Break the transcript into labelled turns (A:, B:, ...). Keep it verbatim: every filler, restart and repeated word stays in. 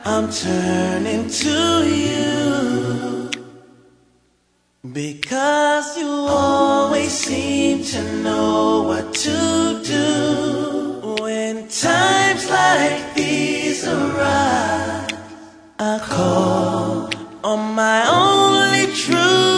A: I'm turning to you, because you always seem to know what to do. When times like these arise, I call on my only true